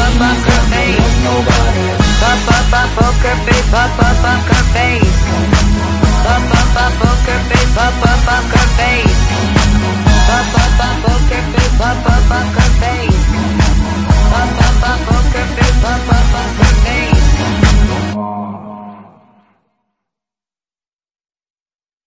up up her face. Pop up up poker face, pop up up her face. Pop up up poker face, pop up up her face. Pop up up